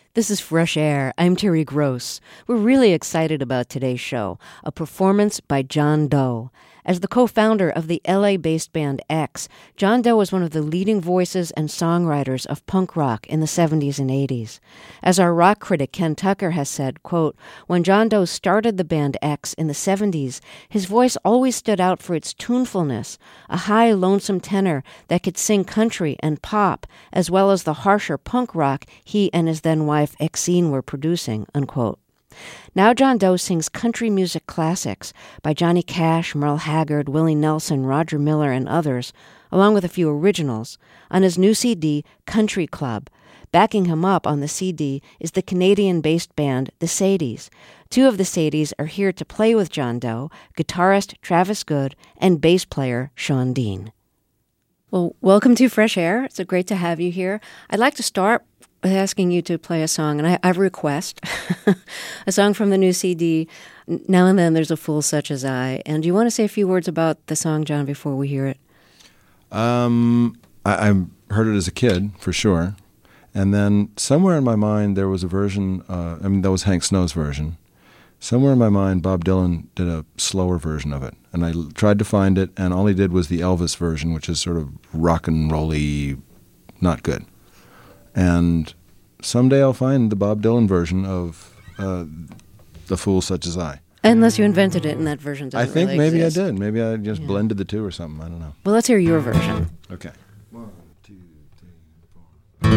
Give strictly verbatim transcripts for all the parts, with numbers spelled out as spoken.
This is Fresh Air. I'm Terry Gross. We're really excited about today's show, a performance by John Doe. As the co-founder of the L A-based band X, John Doe was one of the leading voices and songwriters of punk rock in the seventies and eighties. As our rock critic Ken Tucker has said, quote, when John Doe started the band X in the seventies, his voice always stood out for its tunefulness, a high, lonesome tenor that could sing country and pop, as well as the harsher punk rock he and his then-wife Exene were producing, unquote. Now John Doe sings country music classics by Johnny Cash, Merle Haggard, Willie Nelson, Roger Miller, and others, along with a few originals, on his new C D, Country Club. Backing him up on the C D is the Canadian-based band The Sadies. Two of the Sadies are here to play with John Doe, guitarist Travis Good and bass player Sean Dean. Well, welcome to Fresh Air. It's great to have you here. I'd like to start with asking you to play a song, and I, I have a request, a song from the new C D, Now and Then There's a Fool Such As I. And do you want to say a few words about the song, John, before we hear it? Um, I, I heard it as a kid, for sure. And then somewhere in my mind there was a version, uh, I mean, that was Hank Snow's version. Somewhere in my mind, Bob Dylan did a slower version of it. And I l- tried to find it, and all he did was the Elvis version, which is sort of rock and roll-y, not good. And someday I'll find the Bob Dylan version of uh, The Fool Such As I. Unless you invented it and that version doesn't I think really maybe exist. I did. Maybe I just Yeah. blended the two or something. I don't know. Well, let's hear your version. Okay. One, two, three, four.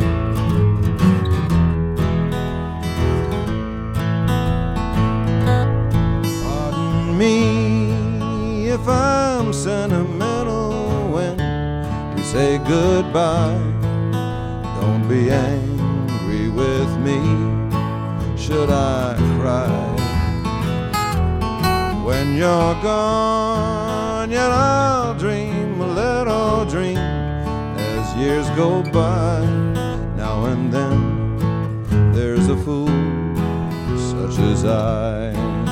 Pardon me if I'm sentimental when we say goodbye. Don't be angry with me, should I cry? When you're gone, yet I'll dream a little dream as years go by. Now and then there's a fool such as I.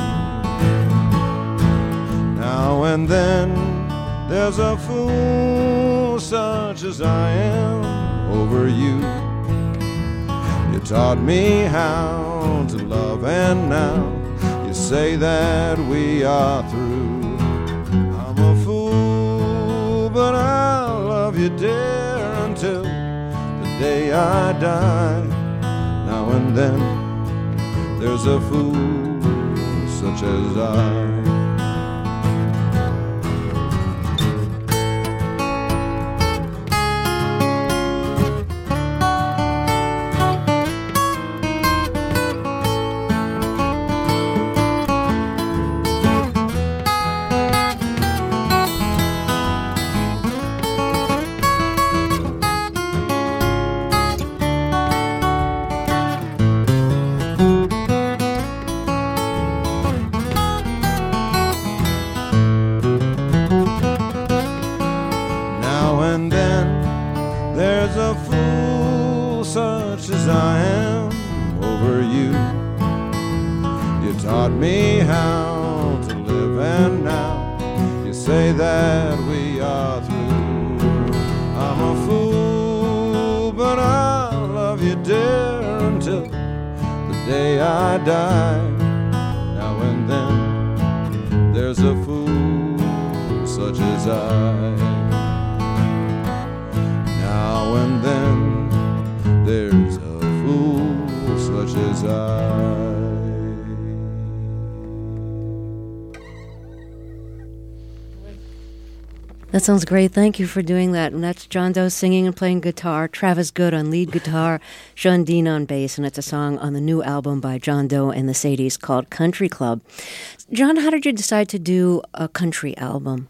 Now and then there's a fool such as I am over you. You taught me how to love, and now you say that we are through. I'm a fool, but I'll love you, dear, until the day I die. Now and then there's a fool such as I. That sounds great. Thank you for doing that. And that's John Doe singing and playing guitar, Travis Good on lead guitar, Sean Dean on bass, and it's a song on the new album by John Doe and the Sadies called Country Club. John, how did you decide to do a country album?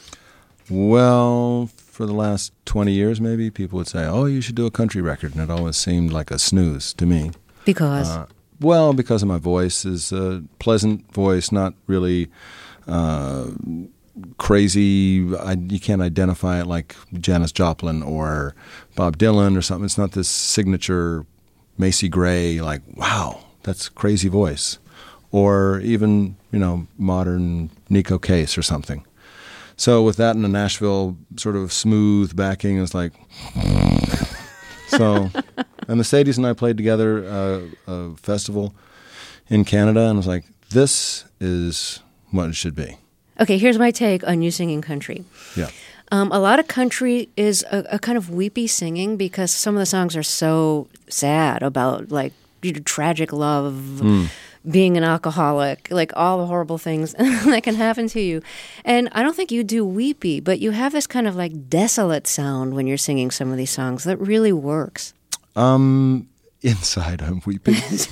Well, for the last twenty years maybe, people would say, oh, you should do a country record, and it always seemed like a snooze to me. Because? Uh, well, because of my voice is a pleasant voice, not really uh, crazy. I, you can't identify it like Janis Joplin or Bob Dylan or something. It's not this signature Macy Gray, like, wow, that's a crazy voice. Or even, you know, modern Nico Case or something. So with that in the Nashville sort of smooth backing, it's like, so And the Sadies and I played together uh, a festival in Canada, and I was like, this is what it should be. Okay, here's my take on you singing country. Yeah. Um, a lot of country is a, a kind of weepy singing because some of the songs are so sad about, like, you know, tragic love, mm. being an alcoholic, like all the horrible things that can happen to you. And I don't think you do weepy, but you have this kind of like desolate sound when you're singing some of these songs that really works. Um, inside I'm weeping.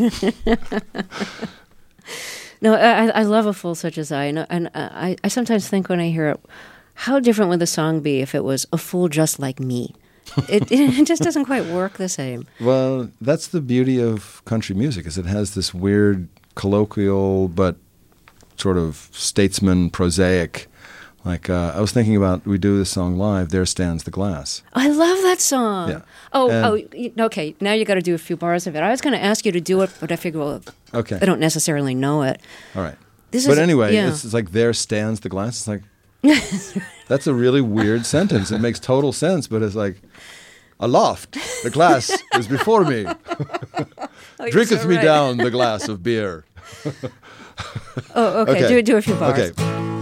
No, I, I love A Fool Such As I. And, and I, I sometimes think when I hear it, how different would the song be if it was A Fool Just Like Me? It, it just doesn't quite work the same. Well, that's the beauty of country music, is it has this weird, colloquial, but sort of statesman, prosaic. Like, uh, I was thinking about, we do this song live, There Stands the Glass. I love that song. Yeah. Oh, and, oh, okay, now you got to do a few bars of it. I was going to ask you to do it, but I figured, well, okay. I don't necessarily know it. All right. This but is, anyway, yeah. it's, it's like, There Stands the Glass. It's like, that's a really weird sentence. It makes total sense, but it's like, aloft, the glass is before me. Oh, Drinketh so me right. down the glass of beer. Oh, okay. okay. Do, do a few bars. Okay.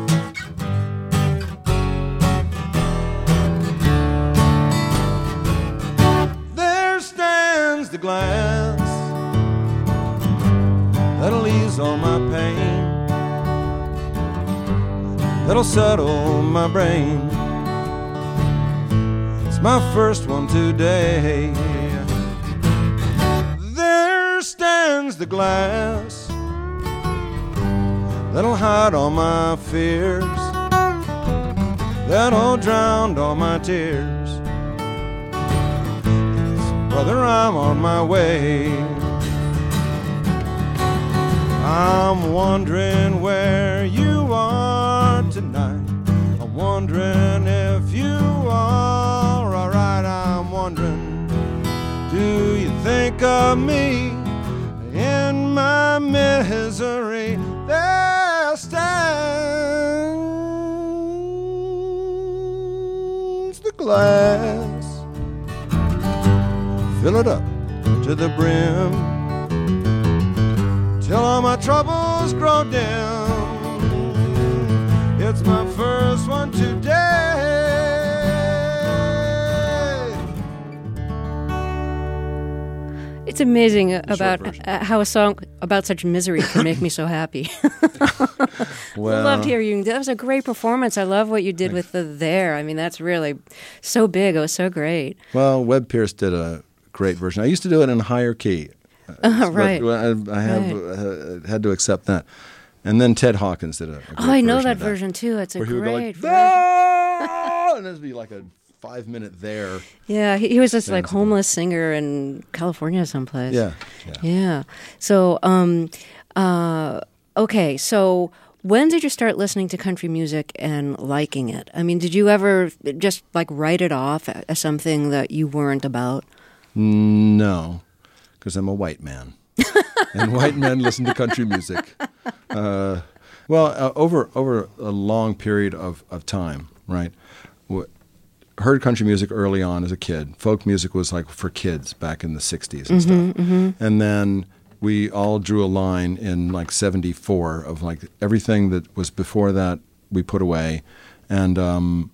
There stands the glass that'll ease all my pain, that'll settle my brain. It's my first one today. There stands the glass that'll hide all my fears, that'll drown all my tears. Brother, I'm on my way. I'm wondering where you are tonight. I'm wondering if you are alright. I'm wondering, do you think of me in my misery? There stands the glass. Fill it up to the brim till all my troubles grow dim. It's my first one today. It's amazing about uh, how a song about such misery can make me so happy. Well, I loved hearing you. That was a great performance. I love what you did with the There. I mean, that's really so big. It was so great. Well, Webb Pierce did a great version. I used to do it in higher key. Uh, right. But I, I have right. uh, had to accept that. And then Ted Hawkins did a, a great Oh, I know version that, of that version too. It's a where he would great go like, version. and it'd be like a five minute there. Yeah, he, he was this like Fancy. homeless singer in California someplace. Yeah. Yeah. Yeah. So, um, uh, okay. So, when did you start listening to country music and liking it? I mean, did you ever just like write it off as something that you weren't about? No, because I'm a white man. And white men listen to country music. Uh, well, uh, over over a long period of, of time, right? W- heard country music early on as a kid. Folk music was like for kids back in the sixties and mm-hmm, stuff. Mm-hmm. And then we all drew a line in like seventy-four of like everything that was before that we put away. And um,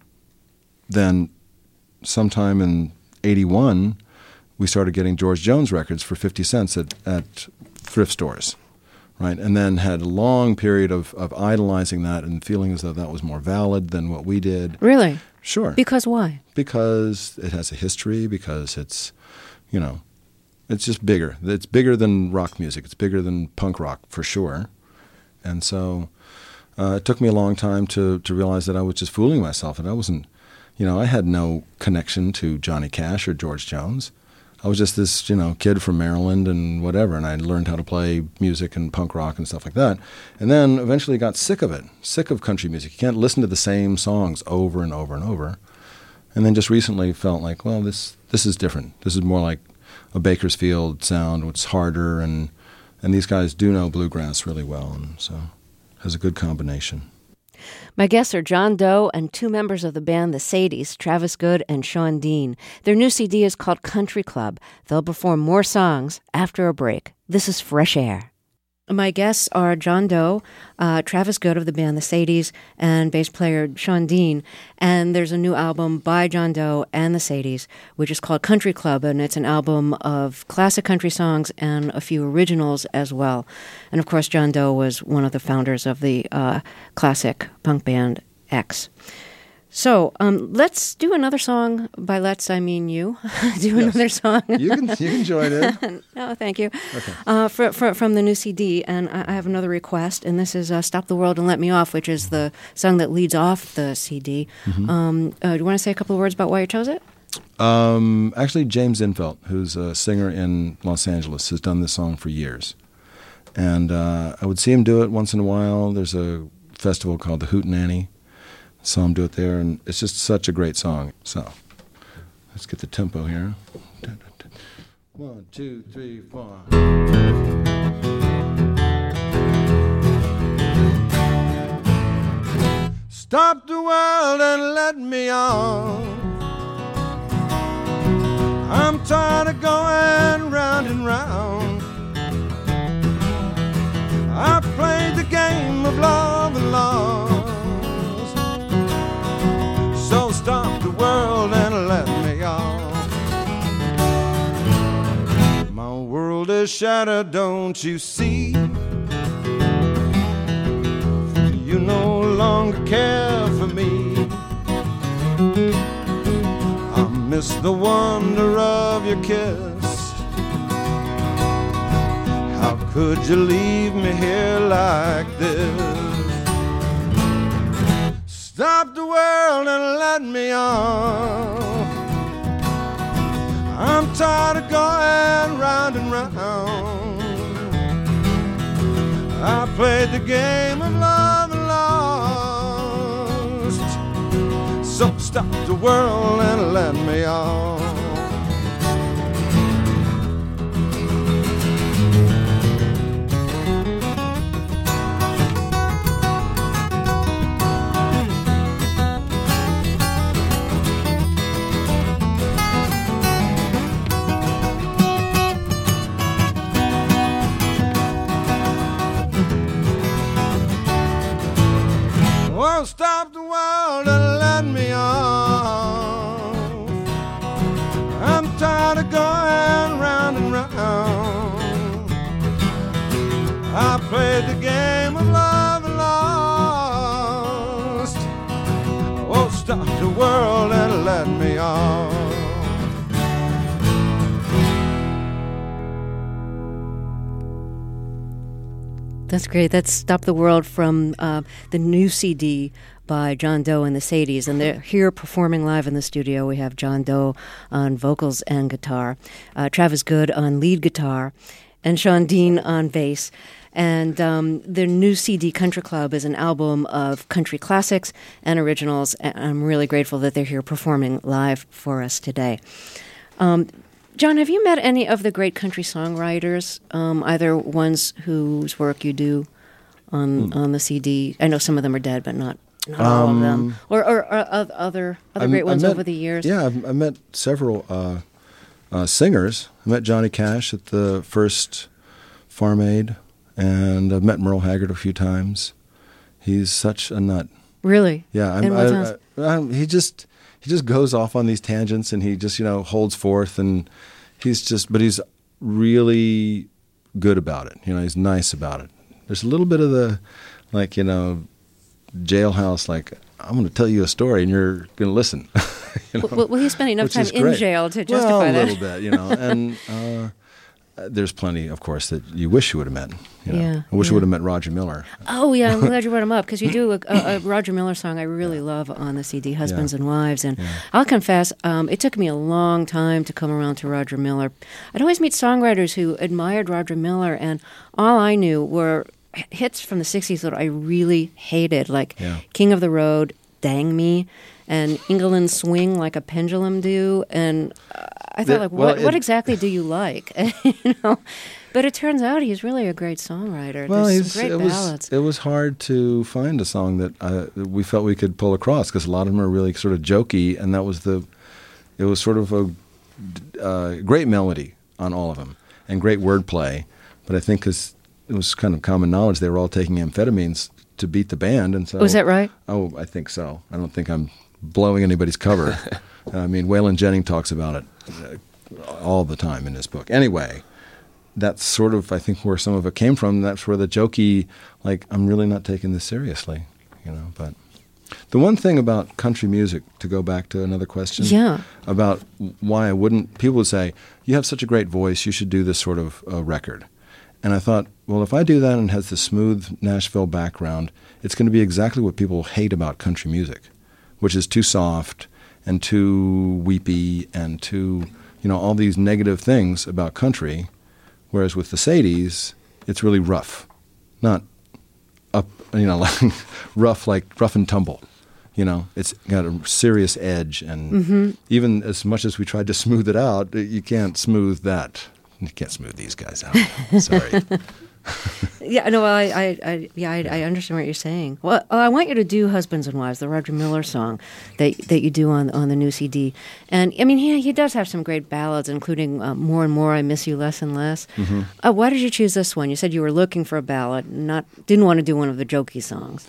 then sometime in eighty-one, we started getting George Jones records for fifty cents at, at thrift stores, right? And then had a long period of, of idolizing that and feeling as though that was more valid than what we did. Really? Sure. Because why? Because it has a history, because it's, you know, it's just bigger. It's bigger than rock music. It's bigger than punk rock, for sure. And so uh, it took me a long time to, to realize that I was just fooling myself, and I wasn't, you know, I had no connection to Johnny Cash or George Jones. I was just this, you know, kid from Maryland and whatever, and I learned how to play music and punk rock and stuff like that. And then eventually got sick of it, sick of country music. You can't listen to the same songs over and over and over. And then just recently felt like, well, this this is different. This is more like a Bakersfield sound, which is harder, and and these guys do know bluegrass really well, and so it has a good combination. My guests are John Doe and two members of the band The Sadies, Travis Good and Sean Dean. Their new C D is called Country Club. They'll perform more songs after a break. This is Fresh Air. My guests are John Doe, uh, Travis Good of the band The Sadies, and bass player Sean Dean. And there's a new album by John Doe and The Sadies, which is called Country Club, and it's an album of classic country songs and a few originals as well. And of course, John Doe was one of the founders of the uh, classic punk band X. So um, let's do another song. By let's, I mean you. do yes. another song. you can you can join in. No, thank you. Okay. Uh, for, for, from the new C D, and I, I have another request, and this is uh, "Stop the World and Let Me Off," which is the song that leads off the C D. Mm-hmm. Um, uh, do you want to say a couple of words about why you chose it? Um, actually, James Infelt, who's a singer in Los Angeles, has done this song for years, and uh, I would see him do it once in a while. There's a festival called the Hootenanny. Saw him do it there, and it's just such a great song. So, let's get the tempo here. One, two, three, four. Stop the world and let me on. I'm tired of going round and round. I've played the game of love and lost. So stop the world and let me off. My world is shattered, don't you see? You no longer care for me. I miss the wonder of your kiss. How could you leave me here like this? Stop the world and let me off. I'm tired of going round and round. I played the game of love and lost. So stop the world and let me off. Oh, stop the world and let me off. I'm tired of going round and round. I played the game of love and lost. Oh, stop the world and let me off. That's great. That's Stop the World from uh, the new C D by John Doe and the Sadies. And they're here performing live in the studio. We have John Doe on vocals and guitar, uh, Travis Good on lead guitar, and Sean Dean on bass. And um, their new C D, Country Club, is an album of country classics and originals. And I'm really grateful that they're here performing live for us today. Um, John, have you met any of the great country songwriters, um, either ones whose work you do on mm. on the C D? I know some of them are dead, but not, not um, all of them. Or, or, or other other I, great ones met, over the years? Yeah, I've, I met several uh, uh, singers. I met Johnny Cash at the first Farm Aid, and I've met Merle Haggard a few times. He's such a nut. Really? Yeah. I'm, I, I, I, he just... He just goes off on these tangents, and he just, you know, holds forth, and he's just, but he's really good about it. You know, he's nice about it. There's a little bit of the, like, you know, jailhouse, like, I'm going to tell you a story, and you're going to listen. you know? well, well, he's spending enough time in great. jail to justify well, that. a little bit, you know, and uh, there's plenty, of course, that you wish you would have met. You know? Yeah, I wish yeah. you would have met Roger Miller. Oh, yeah, I'm glad you brought him up, because you do a, a, a Roger Miller song I really yeah. love on the C D, Husbands yeah. and Wives. And yeah. I'll confess, um, it took me a long time to come around to Roger Miller. I'd always meet songwriters who admired Roger Miller, and all I knew were hits from the sixties that I really hated, like yeah. King of the Road, Dang Me, and England Swing Like a Pendulum Do. And uh, I thought, the, like, well, what, it, what exactly do you like? you know? But it turns out he's really a great songwriter. Well, There's he's, some great it was ballads. it was hard to find a song that uh, we felt we could pull across because a lot of them are really sort of jokey, and that was the. It was sort of a uh, great melody on all of them and great wordplay, but I think because it was kind of common knowledge they were all taking amphetamines to beat the band, and so. Was that right? Oh, I think so. I don't think I'm blowing anybody's cover. I mean, Waylon Jennings talks about it uh, all the time in his book. Anyway, that's sort of, I think, where some of it came from. That's where the jokey, like, I'm really not taking this seriously, you know. But the one thing about country music, to go back to another question, yeah. about why I wouldn't, people would say, you have such a great voice, you should do this sort of uh, record. And I thought, well, if I do that and it has the smooth Nashville background, it's going to be exactly what people hate about country music, which is too soft and too weepy and too, you know, all these negative things about country. Whereas with the Sadies, it's really rough, not up, you know, like rough, like rough and tumble. You know, it's got a serious edge. And mm-hmm. even as much as we tried to smooth it out, you can't smooth that. You can't smooth these guys out. Sorry. yeah, no, I, I, I yeah, I, I understand what you're saying. Well, I want you to do "Husbands and Wives," the Roger Miller song that that you do on on the new C D. And I mean, he he does have some great ballads, including uh, "More and More," "I Miss You Less and Less." Mm-hmm. Uh, why did you choose this one? You said you were looking for a ballad, not didn't want to do one of the jokey songs.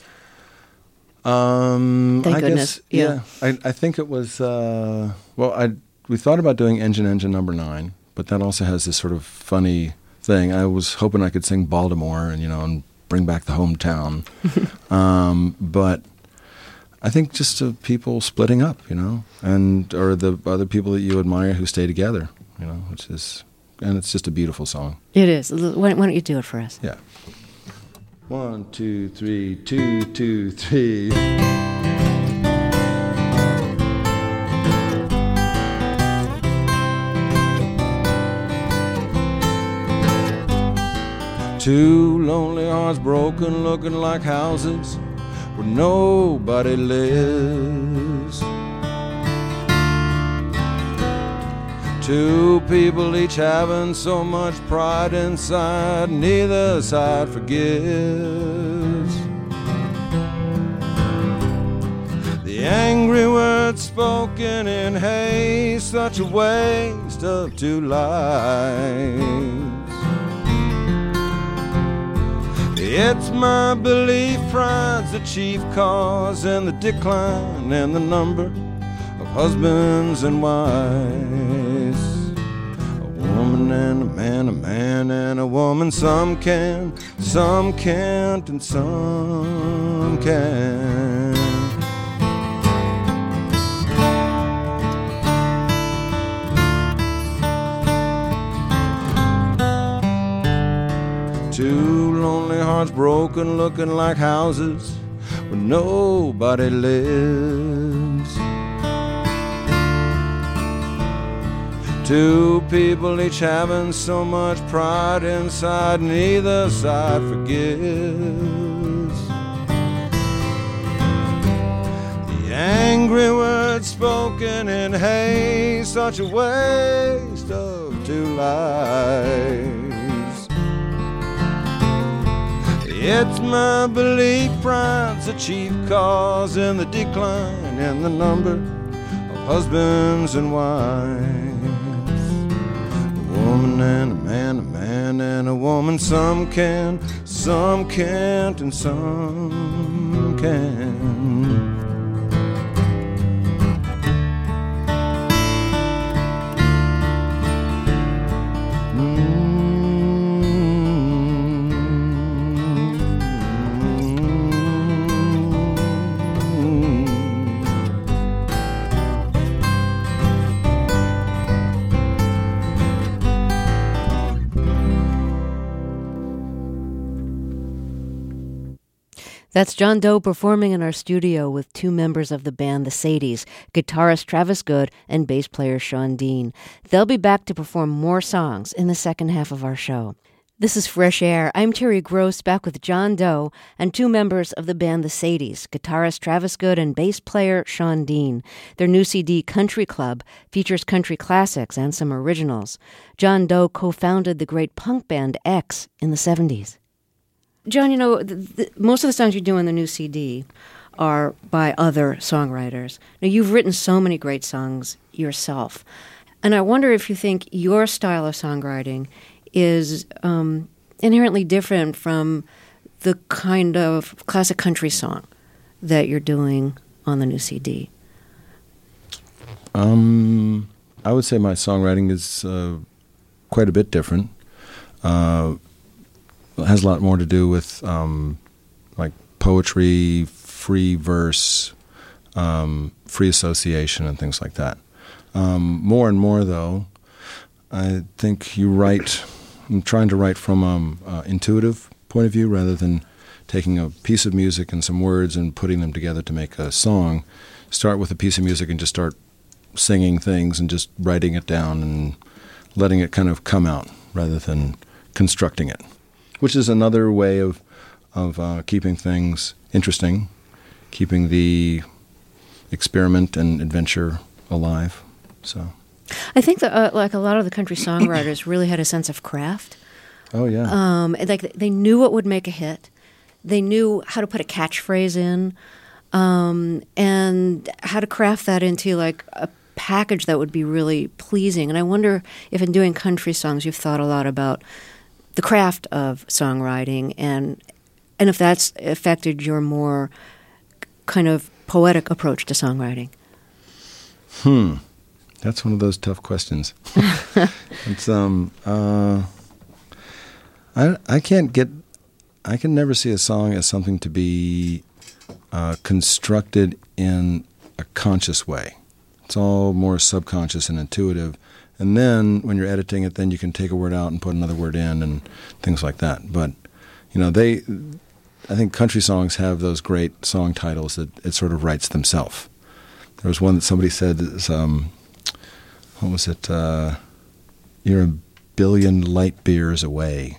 Um, Thank I goodness. guess, yeah. yeah. I I think it was uh, well. I we thought about doing "Engine Engine Number Nine," but that also has this sort of funny thing. I was hoping I could sing Baltimore and, you know, and bring back the hometown. um, but I think just uh, people splitting up, you know, and or the other people that you admire who stay together, you know, which is, and it's just a beautiful song. It is. Why, why don't you do it for us? Yeah. One, two, three, two, two, three. Two lonely hearts broken, looking like houses where nobody lives. Two people each having so much pride inside, neither side forgives. The angry words spoken in haste, such a waste of two lives. It's my belief pride's the chief cause in the decline in the number of husbands and wives. A woman and a man, a man and a woman. Some can, some can't, and some can. Two lonely hearts broken, looking like houses where nobody lives. Two people each having so much pride inside, neither side forgives. The angry words spoken in haste, such a waste of two lives. It's my belief pride's the chief cause in the decline in the number of husbands and wives. A woman and a man, a man and a woman. Some can, some can't, and some can. That's John Doe performing in our studio with two members of the band, the Sadies, guitarist Travis Good and bass player Sean Dean. They'll be back to perform more songs in the second half of our show. This is Fresh Air. I'm Terry Gross, back with John Doe and two members of the band The Sadies, guitarist Travis Good and bass player Sean Dean. Their new C D, Country Club, features country classics and some originals. John Doe co-founded the great punk band X in the seventies. John, you know, the, the, most of the songs you do on the new C D are by other songwriters. Now, you've written so many great songs yourself, and I wonder if you think your style of songwriting is um, inherently different from the kind of classic country song that you're doing on the new C D. Um, I would say my songwriting is uh, quite a bit different. Uh, it has a lot more to do with um, like poetry, free verse, um, free association, and things like that. Um, more and more, though, I think you write. I'm trying to write from an um, uh, intuitive point of view rather than taking a piece of music and some words and putting them together to make a song. Start with a piece of music and just start singing things and just writing it down and letting it kind of come out rather than constructing it, which is another way of of uh, keeping things interesting, keeping the experiment and adventure alive. So. I think that, uh, like a lot of the country songwriters really had a sense of craft. Oh, yeah. Um, like they knew what would make a hit. They knew how to put a catchphrase in, um, and how to craft that into like a package that would be really pleasing. And I wonder if in doing country songs you've thought a lot about the craft of songwriting and and if that's affected your more kind of poetic approach to songwriting. Hmm. That's one of those tough questions. It's um uh I I can't get I can never see a song as something to be uh, constructed in a conscious way. It's all more subconscious and intuitive. And then when you're editing it, then you can take a word out and put another word in and things like that. But you know, they I think country songs have those great song titles that it sort of writes themselves. There was one that somebody said is um what was it? Uh, you're a billion light beers away.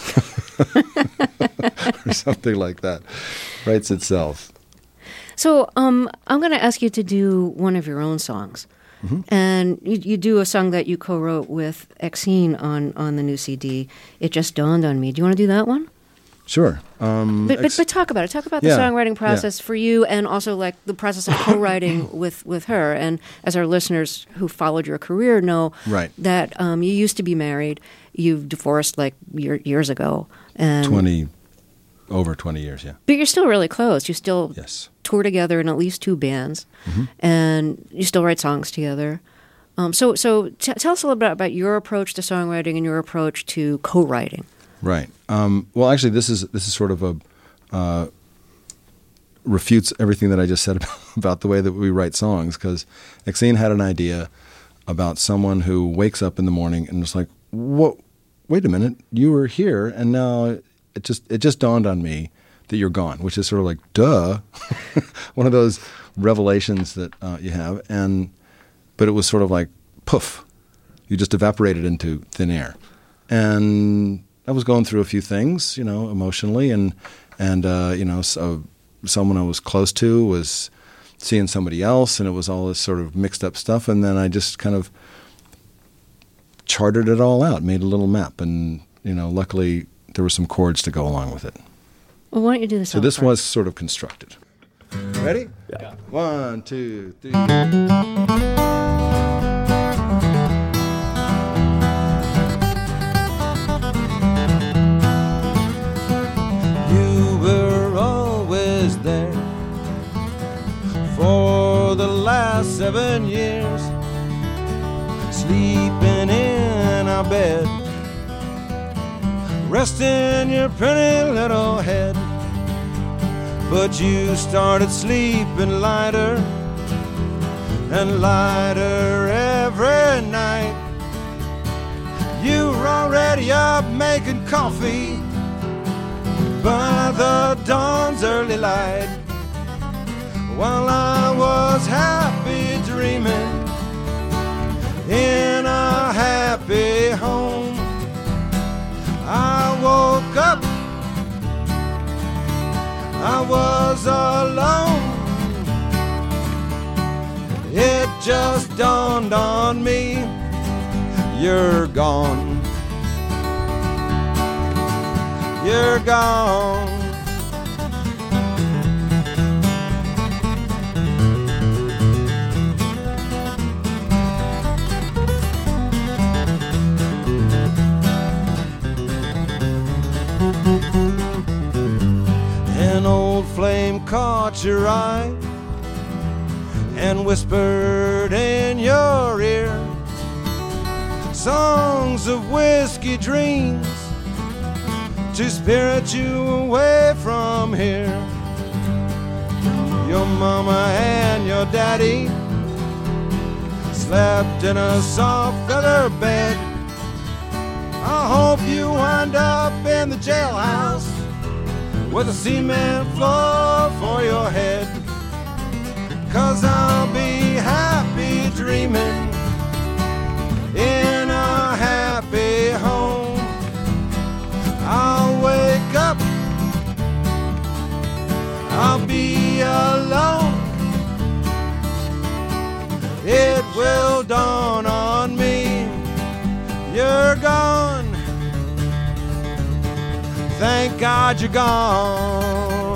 Or something like that. Writes itself. So um, I'm going to ask you to do one of your own songs. Mm-hmm. And you, you do a song that you co-wrote with Exene on, on the new C D, It Just Dawned on Me. Do you want to do that one? Sure. Um, but, but, ex- but talk about it. Talk about the yeah, songwriting process yeah. for you and also like the process of co-writing with, with her. And as our listeners who followed your career know right. that um, you used to be married. You've divorced like year, years ago. And twenty, over twenty years, yeah. But you're still really close. You still yes. tour together in at least two bands. Mm-hmm. And you still write songs together. Um, so so t- tell us a little bit about your approach to songwriting and your approach to co-writing. Right. Um, well, actually, this is this is sort of a uh, refutes everything that I just said about, about the way that we write songs. Because Exene had an idea about someone who wakes up in the morning and is like, "Whoa, wait a minute, you were here, and now it just it just dawned on me that you're gone," which is sort of like, duh, one of those revelations that uh, you have. And but it was sort of like poof, you just evaporated into thin air, and I was going through a few things, you know, emotionally, and and uh, you know, so someone I was close to was seeing somebody else, and it was all this sort of mixed up stuff. And then I just kind of charted it all out, made a little map, and you know, luckily there were some chords to go along with it. Well, why don't you do this? So this first? was sort of constructed. Ready? Yeah. One, two, three. For the last seven years, sleeping in our bed, resting your pretty little head. But you started sleeping lighter and lighter every night. You were already up making coffee by the dawn's early light, while I was happy dreaming in a happy home. I was alone, it just dawned on me, you're gone, you're gone. An old flame caught your eye and whispered in your ear songs of whiskey dreams to spirit you away from here. Your mama and your daddy slept in a soft feather bed. I hope you wind up in the jailhouse with a cement floor for your head. 'Cause I'll be happy dreaming in a happy home. I'll wake up, I'll be alone. It will dawn on me, you're gone. Thank God you're gone.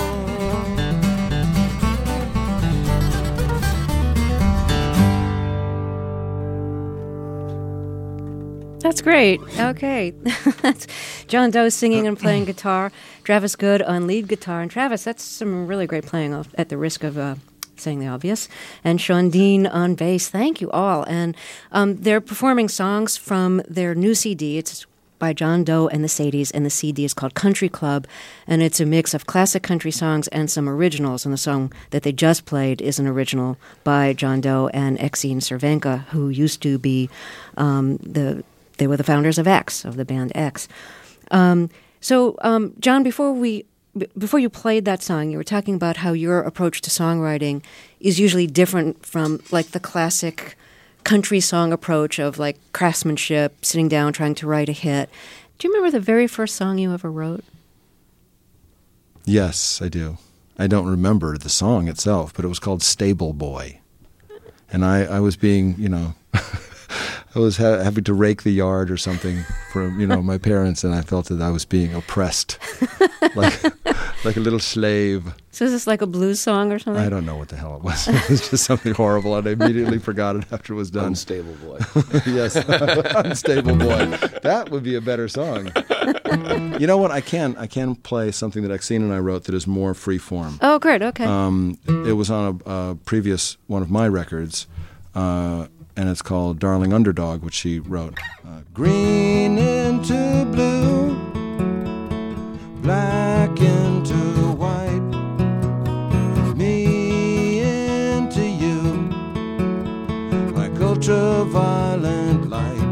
That's great. Okay. That's John Doe singing and playing guitar, Travis Good on lead guitar. And Travis, that's some really great playing at the risk of uh, saying the obvious. And Sean Dean on bass. Thank you all. And um, they're performing songs from their new C D. It's by John Doe and the Sadies, and the C D is called Country Club, and it's a mix of classic country songs and some originals, and the song that they just played is an original by John Doe and Exene Cervenka, who used to be um, the, they were the founders of X, of the band X. Um, so, um, John, before we, b- before you played that song, you were talking about how your approach to songwriting is usually different from, like, the classic country song approach of like craftsmanship, sitting down, trying to write a hit. Do you remember the very first song you ever wrote? Yes, I do. I don't remember the song itself, but it was called Stable Boy. And I, I was being, you know, I was ha- having to rake the yard or something from, you know, my parents, and I felt that I was being oppressed, like like a little slave. So is this like a blues song or something? I don't know what the hell it was. It was just something horrible, and I immediately forgot it after it was done. Unstable Boy. Yes, Unstable Boy. That would be a better song. You know what? I can I can play something that Exene and I wrote that is more free form. Oh, great. Okay. Um, it was on a, a previous one of my records, uh, and it's called Darling Underdog, which she wrote. Uh, Green into blue, black into white, me into you, like ultraviolet light.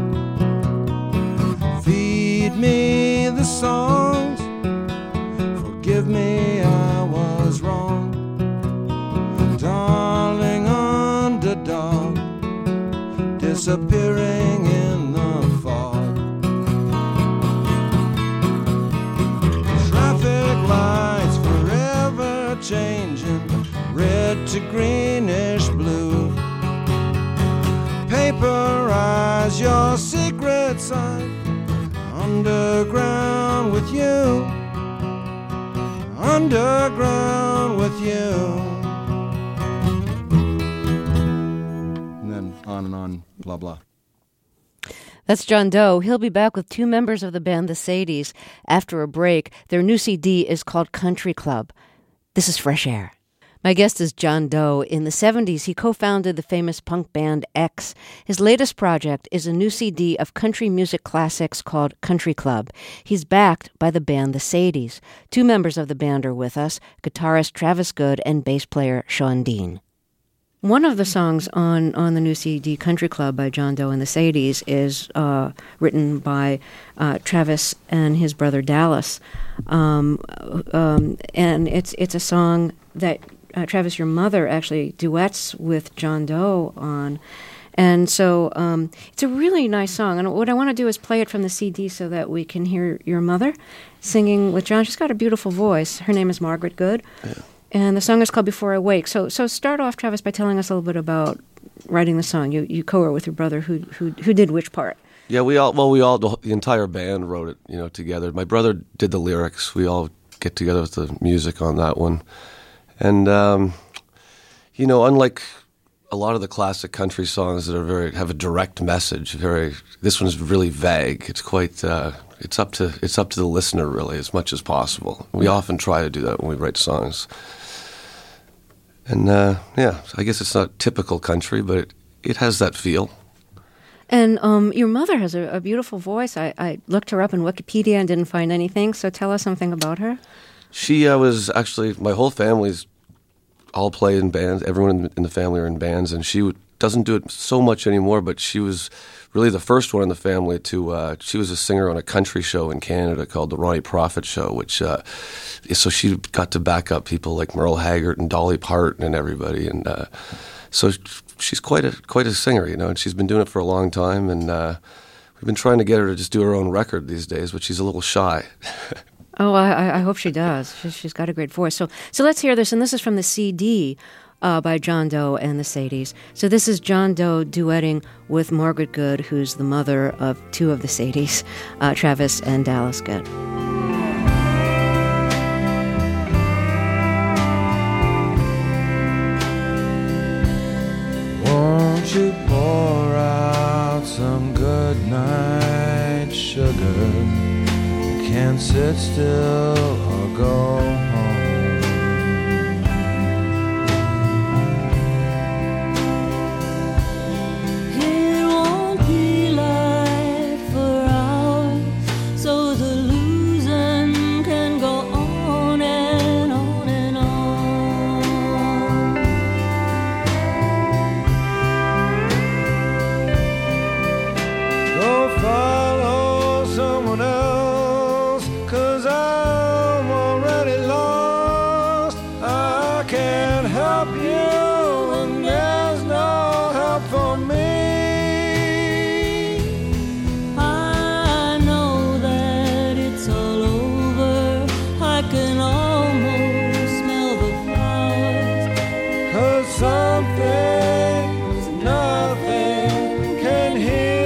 Feed me the songs, forgive me I was wrong. Darling underdog, disappearing in the fog. Traffic lights forever changing, red to greenish blue. Paperize your secret side, underground with you, underground with you. And then on and on, blah, blah. That's John Doe. He'll be back with two members of the band, the Sadies, after a break. Their new C D is called Country Club. This is Fresh Air. My guest is John Doe. In the seventies, he co-founded the famous punk band X. His latest project is a new C D of country music classics called Country Club. He's backed by the band the Sadies. Two members of the band are with us, guitarist Travis Good and bass player Sean Dean. One of the songs on, on the new C D, Country Club by John Doe and the Sadies, is uh, written by uh, Travis and his brother Dallas. Um, um, and it's it's a song that uh, Travis, your mother, actually duets with John Doe on. And so um, it's a really nice song. And what I want to do is play it from the C D so that we can hear your mother singing with John. She's got a beautiful voice. Her name is Margaret Good. Yeah. And the song is called Before I Wake. So so start off, Travis, by telling us a little bit about writing the song. You you co-wrote with your brother. Who who who did which part? Yeah, we all, well, we all, the, the entire band wrote it, you know, together. My brother did the lyrics. We all get together with the music on that one. And, um, you know, unlike a lot of the classic country songs that are very, have a direct message, very, this one's really vague. It's quite, uh, it's up to, it's up to the listener, really, as much as possible. We often try to do that when we write songs. And, uh, yeah, I guess it's not typical country, but it, it has that feel. And um, your mother has a, a beautiful voice. I, I looked her up in Wikipedia and didn't find anything, so tell us something about her. She uh, was actually, my whole family's all play in bands. Everyone in the family are in bands, and she would, doesn't do it so much anymore, but she was really the first one in the family to, uh, she was a singer on a country show in Canada called the Ronnie Prophet Show, which, uh, so she got to back up people like Merle Haggard and Dolly Parton and everybody, and uh, so she's quite a quite a singer, you know, and she's been doing it for a long time, and uh, we've been trying to get her to just do her own record these days, but she's a little shy. Oh, I, I hope she does. She's, she's got a great voice. So, so let's hear this, and this is from the C D uh, by John Doe and the Sadies. So this is John Doe duetting with Margaret Good, who's the mother of two of the Sadies, uh, Travis and Dallas Good. Won't you pour out some good night sugar? Can't sit still or go home. It won't be light for hours, so the losing can go on and on and on. Go follow someone else, 'cause I'm already lost. I can't help you, and there's no help for me. I know that it's all over. I can almost smell the flowers. 'Cause some things nothing can heal.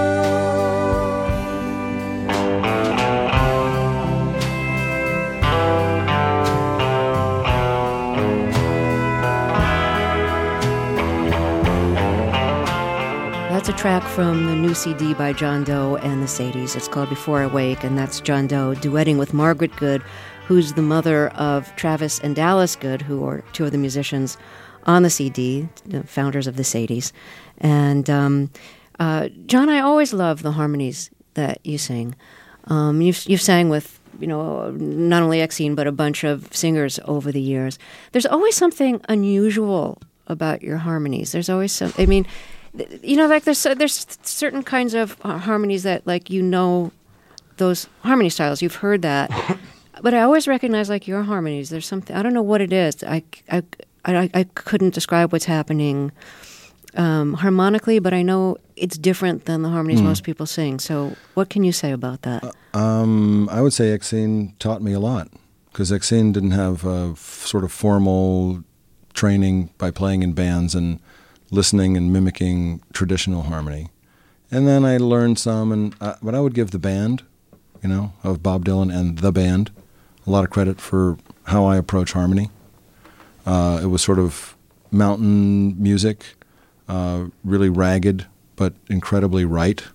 That's a track from the new C D by John Doe and the Sadies. It's called Before I Wake, and that's John Doe duetting with Margaret Good, who's the mother of Travis and Dallas Good, who are two of the musicians on the C D, the founders of the Sadies. And um, uh, John, I always love the harmonies that you sing. Um, you've you've sang with, you know, not only Exene, but a bunch of singers over the years. There's always something unusual about your harmonies. There's always some, I mean, you know, like there's there's certain kinds of harmonies that, like, you know, those harmony styles, you've heard that. But I always recognize, like, your harmonies. There's something, I don't know what it is. I, I, I, I couldn't describe what's happening um, harmonically, but I know it's different than the harmonies mm. most people sing. So what can you say about that? Uh, um, I would say Exene taught me a lot, because Exene didn't have a f- sort of formal training by playing in bands and listening and mimicking traditional harmony. And then I learned some, and uh, but I would give the band, you know, of Bob Dylan and the band a lot of credit for how I approach harmony. Uh, it was sort of mountain music, uh, really ragged, but incredibly right.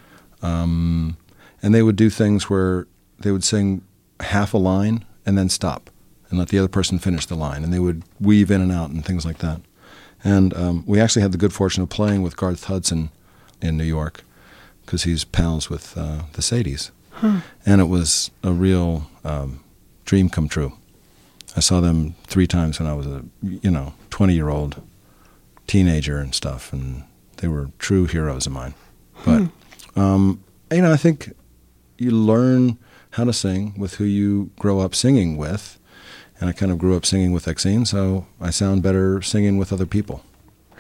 Um, and they would do things where they would sing half a line and then stop and let the other person finish the line, and they would weave in and out and things like that. And um, we actually had the good fortune of playing with Garth Hudson in New York, because he's pals with uh, the Sadies. Huh. And it was a real um, dream come true. I saw them three times when I was a, you know, twenty-year-old teenager and stuff, and they were true heroes of mine. But, hmm. um, you know, I think you learn how to sing with who you grow up singing with. And I kind of grew up singing with Exene, so I sound better singing with other people.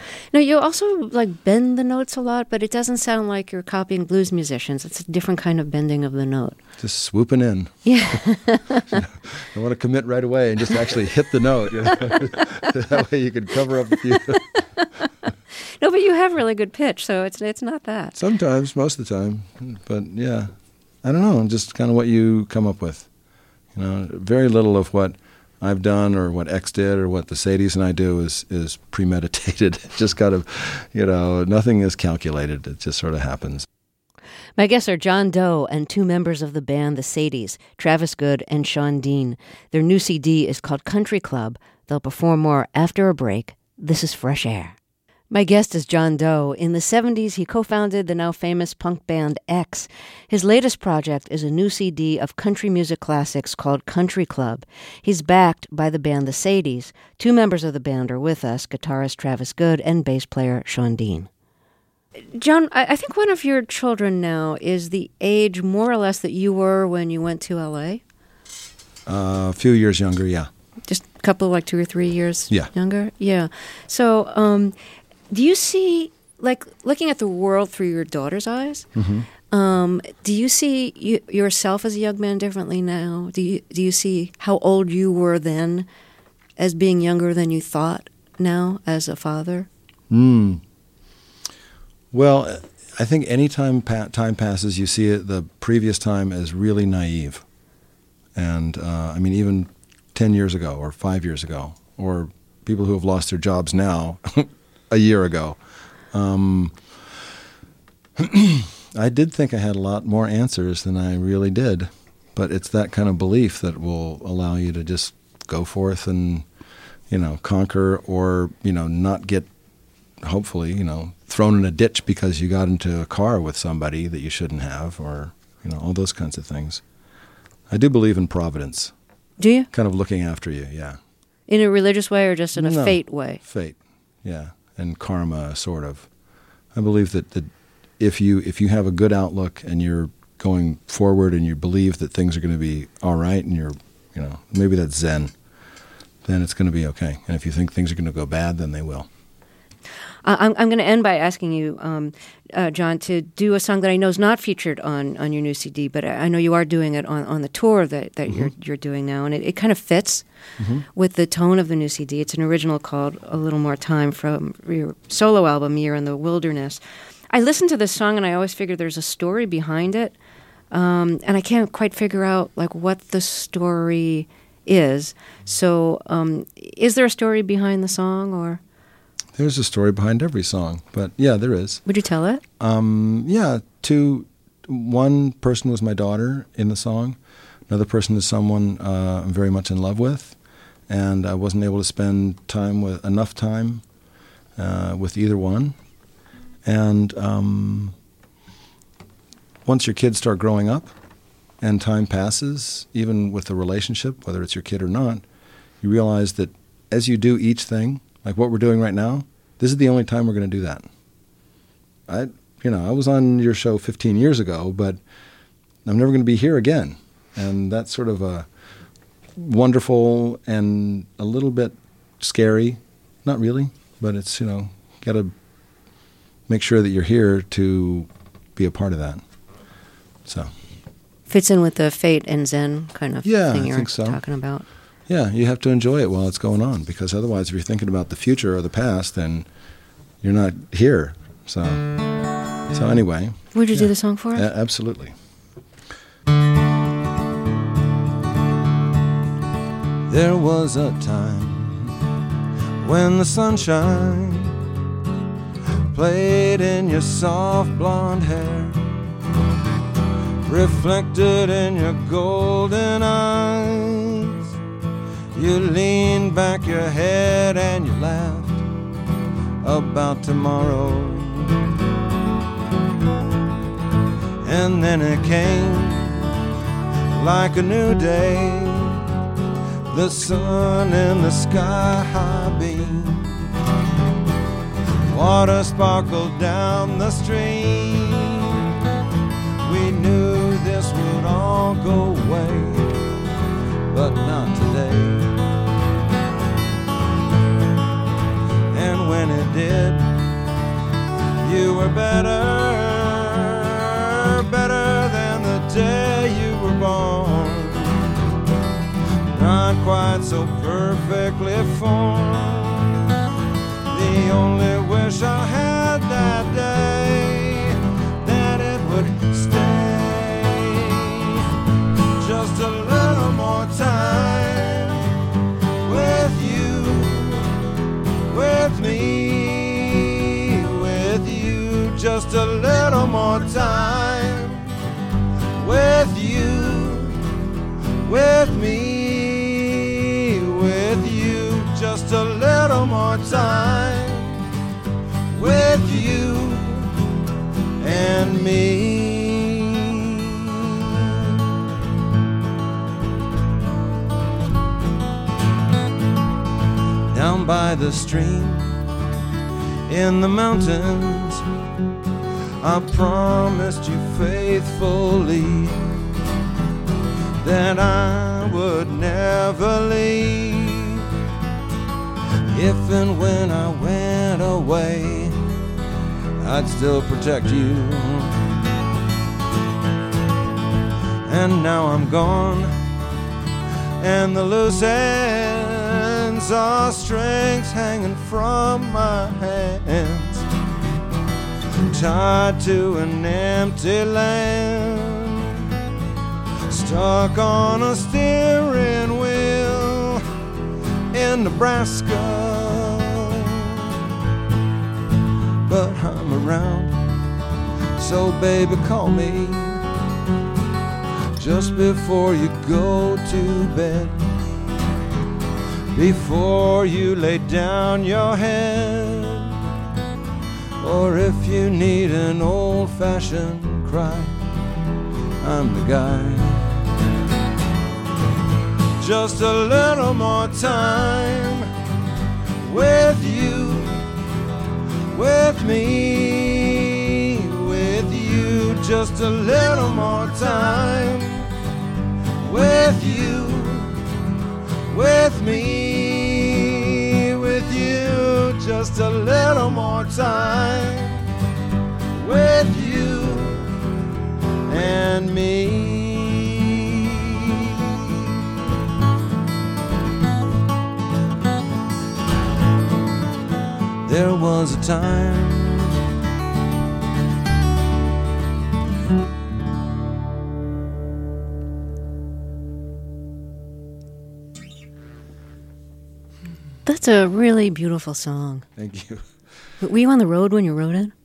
Now, you also like bend the notes a lot, but it doesn't sound like you're copying blues musicians. It's a different kind of bending of the note. Just swooping in. Yeah. I want to commit right away and just actually hit the note. You know? That way you can cover up a few. No, but you have really good pitch, so it's it's not that. Sometimes, most of the time. But yeah, I don't know, just kind of what you come up with. You know, very little of what I've done or what X did or what the Sadies and I do is, is premeditated. It just kind of, you know, nothing is calculated. It just sort of happens. My guests are John Doe and two members of the band The Sadies, Travis Good and Sean Dean. Their new C D is called Country Club. They'll perform more after a break. This is Fresh Air. My guest is John Doe. In the seventies, he co-founded the now famous punk band X. His latest project is a new C D of country music classics called Country Club. He's backed by the band The Sadies. Two members of the band are with us, guitarist Travis Good and bass player Sean Dean. John, I think one of your children now is the age more or less that you were when you went to L A? Uh, a few years younger, yeah. Just a couple, like two or three years yeah. younger? Yeah. So, um... do you see, like, looking at the world through your daughter's eyes, mm-hmm. um, do you see you, yourself as a young man differently now? Do you do you see how old you were then as being younger than you thought now as a father? Mm. Well, I think any time pa- time passes, you see it the previous time as really naive. And, uh, I mean, even ten years ago or five years ago, or people who have lost their jobs now a year ago. Um, I did think I had a lot more answers than I really did, but it's that kind of belief that will allow you to just go forth and, you know, conquer or, you know, not get, hopefully, you know, thrown in a ditch because you got into a car with somebody that you shouldn't have or, you know, all those kinds of things. I do believe in providence. Do you? Kind of looking after you, yeah. In a religious way or just in a no, fate way? Fate, yeah. And karma, sort of. I believe that, that if you if you have a good outlook and you're going forward and you believe that things are going to be all right and you're, you know, maybe that's Zen, then it's going to be okay. And if you think things are going to go bad, then they will. Uh, I'm, I'm going to end by asking you, um, uh, John, to do a song that I know is not featured on, on your new C D, but I know you are doing it on, on the tour that, that mm-hmm. you're you're doing now, and it, it kind of fits mm-hmm. with the tone of the new C D. It's an original called A Little More Time from your solo album, Year in the Wilderness. I listened to this song, and I always figured there's a story behind it, um, and I can't quite figure out like what the story is. So um, is there a story behind the song, or...? There's a story behind every song, but yeah, there is. Would you tell it? Um, yeah, two. One person was my daughter in the song. Another person is someone uh, I'm very much in love with, and I wasn't able to spend time with enough time uh, with either one. And um, once your kids start growing up, and time passes, even with a relationship, whether it's your kid or not, you realize that as you do each thing. Like what we're doing right now, this is the only time we're going to do that. I, you know, I was on your show fifteen years ago, but I'm never going to be here again. And that's sort of a wonderful and a little bit scary. Not really, but it's, you know, got to make sure that you're here to be a part of that. So. Fits in with the fate and Zen kind of yeah, thing I you're think so. talking about. Yeah, you have to enjoy it while it's going on, because otherwise if you're thinking about the future or the past, then you're not here. So so anyway. Would you yeah. do the song for us? A- absolutely. There was a time when the sunshine played in your soft blonde hair, reflected in your golden eyes. You leaned back your head and you laughed about tomorrow. And then it came like a new day, the sun in the sky high beam, water sparkled down the stream. We knew this would all go away, but not today. And when it did, night so perfectly formed. The only wish I had that day, that it would stay just a little more time with you, with me, with you, just a little more time with you, with me, with you, just a little more time with you and me. Down by the stream, in the mountains, I promised you faithfully that I would never leave. If and when I went away, I'd still protect you. And now I'm gone, and the loose ends are strings hanging from my hands, tied to an empty land, stuck on a steering wheel in Nebraska. But I'm around, so baby call me just before you go to bed, before you lay down your head, or if you need an old-fashioned cry, I'm the guy. Just a little more time with you, with me, with you, just a little more time with you, with me, with you, just a little more time with you and me. There was a time That's a really beautiful song. Thank you. Were you on the road when you wrote it?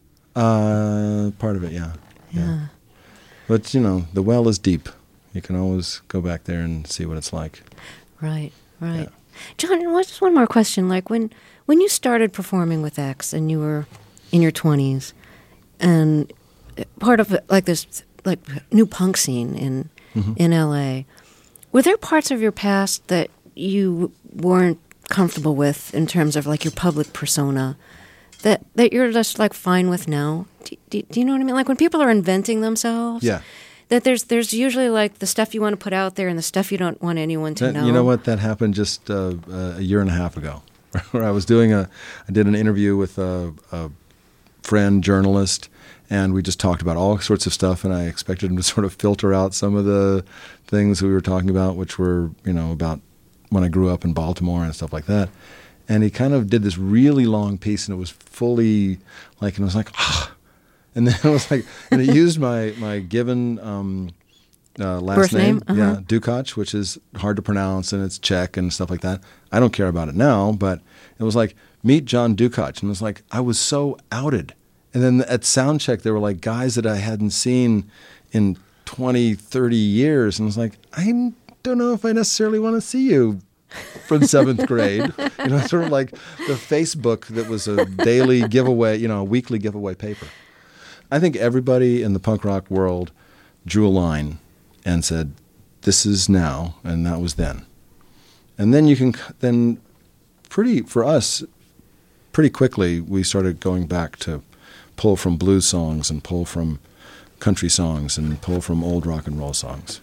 Uh, part of it, yeah. Yeah. yeah. But, you know, the well is deep. You can always go back there and see what it's like. Right, right. Yeah. John, just one more question. Like when when you started performing with X and you were in your twenties, and part of it, like this like new punk scene in Mm-hmm. in L A, were there parts of your past that you weren't comfortable with in terms of like your public persona that that you're just like fine with now? Do, do, do you know what I mean? Like when people are inventing themselves, Yeah. that there's there's usually like the stuff you want to put out there and the stuff you don't want anyone to That- know. You know what? That happened just uh, a year and a half ago, where I was doing a, I did an interview with a, a friend journalist, and we just talked about all sorts of stuff, and I expected him to sort of filter out some of the things we were talking about, which were, you know, about when I grew up in Baltimore and stuff like that. And he kind of did this really long piece, and it was fully like, and it was like, ah. And then it was like, and it used my, my given um, uh, last Birth name? name, yeah, Uh-huh. Dukac, which is hard to pronounce, and it's Czech and stuff like that. I don't care about it now, but it was like, meet John Dukac. And it was like, I was so outed. And then at soundcheck, there were like guys that I hadn't seen in twenty, thirty years. And I was like, I don't know if I necessarily want to see you from seventh grade. You know, sort of like the Facebook that was a daily giveaway, you know, a weekly giveaway paper. I think everybody in the punk rock world drew a line and said, this is now, and that was then. And then you can, then pretty, for us, pretty quickly, we started going back to pull from blues songs and pull from country songs and pull from old rock and roll songs.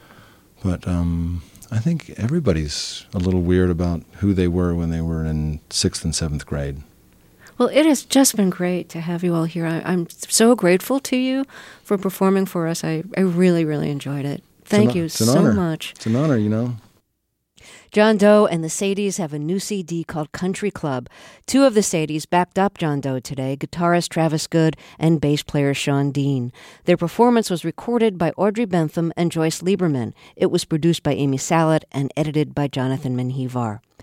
But um, I think everybody's a little weird about who they were when they were in sixth and seventh grade. Well, it has just been great to have you all here. I, I'm so grateful to you for performing for us. I, I really, really enjoyed it. Thank It's an- you it's an so honor. much. It's an honor, you know. John Doe and the Sadies have a new C D called Country Club. Two of the Sadies backed up John Doe today, guitarist Travis Good and bass player Sean Dean. Their performance was recorded by Audrey Bentham and Joyce Lieberman. It was produced by Amy Salet and edited by Jonathan Menjivar.